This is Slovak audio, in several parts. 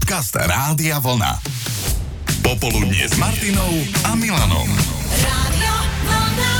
Podcast Rádia Vlna. Popoludnie s Martinou a Milanom. Rádio Vlna.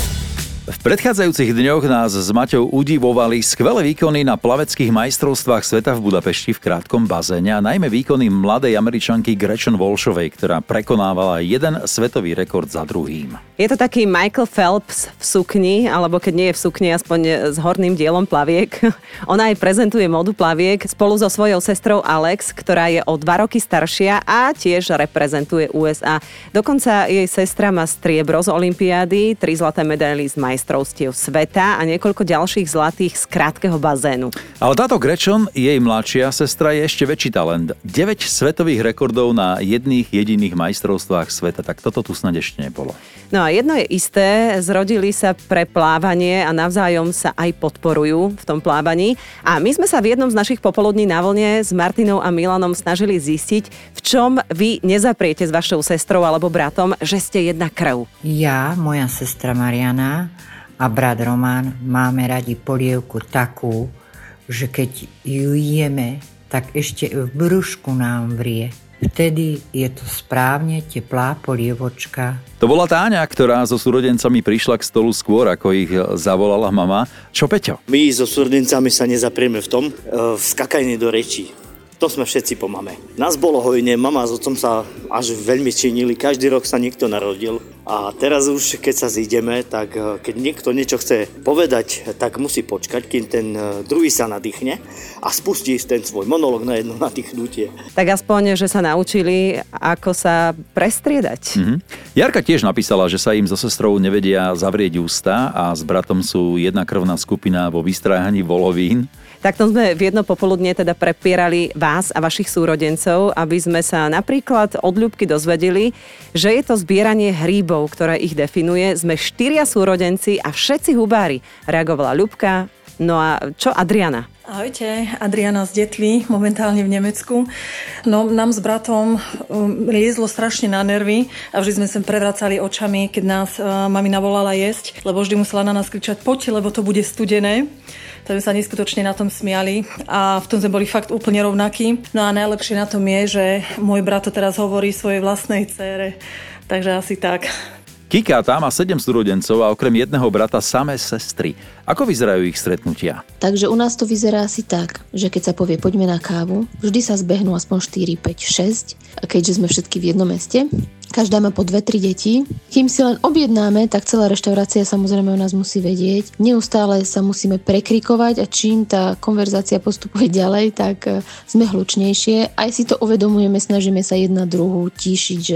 V predchádzajúcich dňoch nás s Maťou udivovali skvelé výkony na plaveckých majstrovstvách sveta v Budapešti v krátkom bazéne a najmä výkony mladej Američanky Gretchen Walshovej, ktorá prekonávala jeden svetový rekord za druhým. Je to taký Michael Phelps v sukni, alebo keď nie je v sukni, aspoň s horným dielom plaviek. Ona aj prezentuje módu plaviek spolu so svojou sestrou Alex, ktorá je o 2 roky staršia a tiež reprezentuje USA. Dokonca jej sestra má striebro z olympiády, 3 zlaté medaily z majstrovstiev sveta a niekoľko ďalších zlatých z krátkeho bazénu. Ale táto Gretchen, jej mladšia sestra, je ešte väčší talent. 9 svetových rekordov na jedných jediných majstrovstvách sveta, tak toto tu snad ešte nebolo. No a jedno je isté, zrodili sa pre plávanie a navzájom sa aj podporujú v tom plávaní. A my sme sa v jednom z našich popoludní na vlne s Martinou a Milanom snažili zistiť, v čom vy nezapriete s vašou sestrou alebo bratom, že ste jedna krv. Ja, moja sestra Mariana a brat Roman máme radi polievku takú, že keď ju jeme, tak ešte v brúšku nám vrie. Vtedy je to správne teplá polievočka. To bola Táňa, ktorá so súrodencami prišla k stolu skôr, ako ich zavolala mama. Čo, Peťo? My so súrodencami sa nezaprieme v tom, skakajne do rečí. To sme všetci po mame. Nás bolo hojne, mama s otcom sa až veľmi činili, každý rok sa niekto narodil. A teraz už, keď sa zídeme, tak keď niekto niečo chce povedať, tak musí počkať, kým ten druhý sa nadýchne a spustí ten svoj monológ na jedno nadýchnutie. Tak aspoň, že sa naučili, ako sa prestriedať. Jarka tiež napísala, že sa im so sestrou nevedia zavrieť ústa a s bratom sú jedna krvná skupina vo vystráhaní volovín. Takto sme v jedno popoludne teda prepierali vás a vašich súrodencov, aby sme sa napríklad od Ľubky dozvedeli, že je to zbieranie hríbov, ktoré ich definuje. Sme 4 súrodenci a všetci hubári. Reagovala Ľubka. No a čo Adriana? Ahojte, Adriana z Detvy, momentálne v Nemecku. No, nám s bratom liezlo strašne na nervy a vždy sme sa prevracali očami, keď nás mamina volala jesť, lebo vždy musela na nás kričať poďte, lebo to bude studené. Tak sme sa neskutočne na tom smiali a v tom sme boli fakt úplne rovnakí. No a najlepšie na tom je, že môj brat to teraz hovorí svojej vlastnej dcére. Takže asi tak. Kika tá má 7 súrodencov a okrem jedného brata samé sestry. Ako vyzerajú ich stretnutia? Takže u nás to vyzerá asi tak, že keď sa povie poďme na kávu, vždy sa zbehnú aspoň 4, 5, 6, a keďže sme všetky v jednom meste. Každá má po 2-3 deti. Kým si len objednáme, tak celá reštaurácia samozrejme o nás musí vedieť. Neustále sa musíme prekrikovať a čím tá konverzácia postupuje ďalej, tak sme hlučnejšie. Aj si to uvedomujeme, snažíme sa jedna druhú tíšiť, že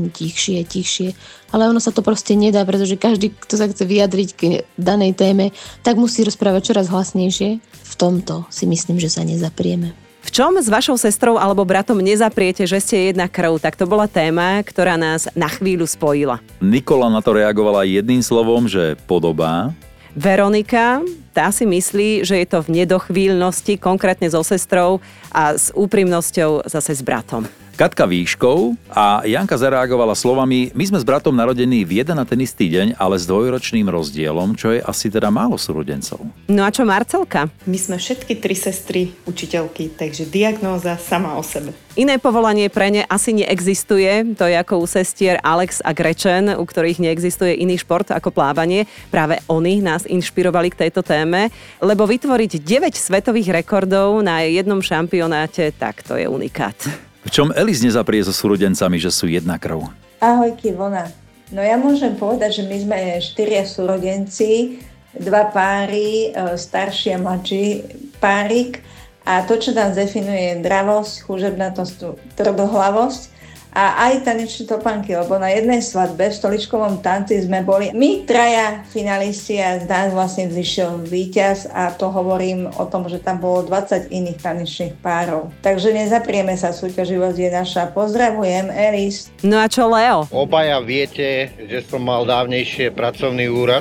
tichšie. Ale ono sa to proste nedá, pretože každý, kto sa chce vyjadriť k danej téme, tak musí rozprávať čoraz hlasnejšie. V tomto si myslím, že sa nezaprieme. V čom s vašou sestrou alebo bratom nezapriete, že ste jedna krv? Tak to bola téma, ktorá nás na chvíľu spojila. Nikola na to reagovala jedným slovom, že podobá. Veronika, tá si myslí, že je to v nedochvíľnosti, konkrétne so sestrou a s úprimnosťou zase s bratom. Katka výškou a Janka zareagovala slovami: my sme s bratom narodení v jeden a ten istý deň, ale s dvojročným rozdielom, čo je asi teda málo súrodencov. No a čo Marcelka? My sme všetky 3 sestry učiteľky, takže diagnóza sama o sebe. Iné povolanie pre ne asi neexistuje, to je ako u sestier Alex a Gretchen, u ktorých neexistuje iný šport ako plávanie. Práve oni nás inšpirovali k tejto téme, lebo vytvoriť 9 svetových rekordov na jednom šampionáte, tak to je unikát. V čom Elis nezaprie so súrodencami, že sú jedna krv? Ahojky, Vlna. No ja môžem povedať, že my sme 4 súrodenci, 2 páry, starší a mladší párik. A to, čo nás definuje, je dravosť, chúžobnatosť, tvrdohlavosť a aj tanečné topánky, lebo na jednej svadbe v stoličkovom tanci sme boli my 3 finalisti a z nás vlastne vzýšiel víťaz a to hovorím o tom, že tam bolo 20 iných tanečných párov. Takže nezaprieme sa, súťaživosť je naša. Pozdravujem, Elis. No a čo Leo? Obaja viete, že som mal dávnejšie pracovný úraz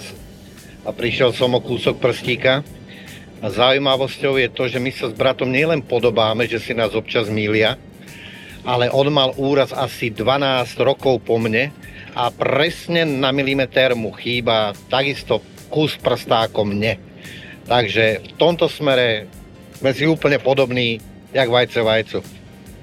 a prišiel som o kúsok prstíka. A zaujímavosťou je to, že my sa s bratom nielen podobáme, že si nás občas mýlia, ale on mal úraz asi 12 rokov po mne a presne na milimeter mu chýba takisto kus prstá ako mne. Takže v tomto smere sme si úplne podobní, jak vajce vajcu.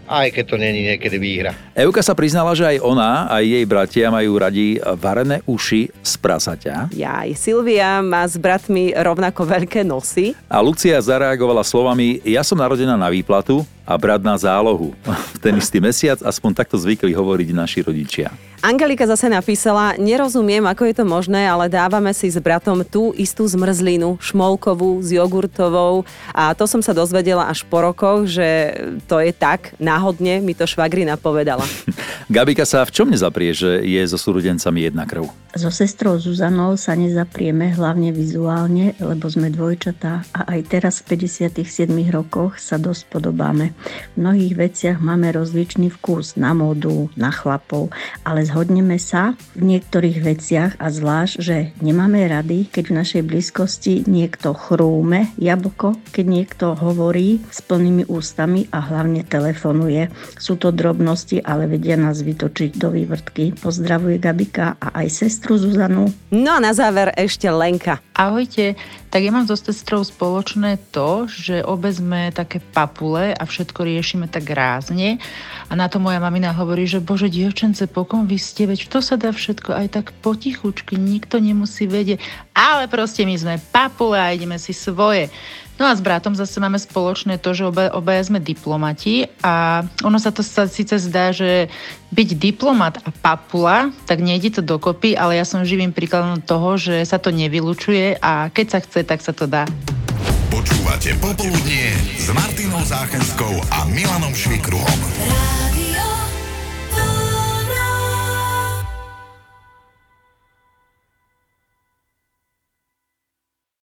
aj keď to není niekedy výhra. Evka sa priznala, že aj ona, aj jej bratia majú radi varené uši z prasaťa. Jaj, Silvia má s bratmi rovnako veľké nosy. A Lucia zareagovala slovami: ja som narodená na výplatu a brat na zálohu. V ten istý mesiac aspoň takto zvykli hovoriť naši rodičia. Angelika zase napísala: nerozumiem, ako je to možné, ale dávame si s bratom tú istú zmrzlinu, šmolkovú s jogurtovou, a to som sa dozvedela až po rokoch, že to je tak, náhodne mi to švagrina povedala. Gabika sa v čom nezaprie, že je so súrodencami jedna krv? So sestrou Zuzanou sa nezaprieme, hlavne vizuálne, lebo sme dvojčatá a aj teraz v 57 rokoch sa dosť podobáme. V mnohých veciach máme rozličný vkus na módu, na chlapov, ale zhodneme sa v niektorých veciach a zvlášť, že nemáme rady, keď v našej blízkosti niekto chrúme jablko, keď niekto hovorí s plnými ústami a hlavne telefonuje. Sú to drobnosti, ale vedia nás vytočiť do vývrtky. Pozdravuje Gabika a aj sestru Zuzanu. No a na záver ešte Lenka. Ahojte, tak ja mám so sestrou spoločné to, že obe sme také papule a všetko riešime tak rázne. A na to moja mamina hovorí, že bože, dievčence, pokom vy ste, veď to sa dá všetko aj tak potichučky, nikto nemusí vedieť. Ale proste my sme papule a ideme si svoje. No a s bratom zase máme spoločné to, že obaja sme diplomati a ono sa to síce zdá, že byť diplomat a papula, tak nejde to dokopy, ale ja som živým príkladom toho, že sa to nevylučuje a keď sa chce, tak sa to dá. Počúvate Popoludnie s Martinou Záchenskou a Milanom Švikruhom.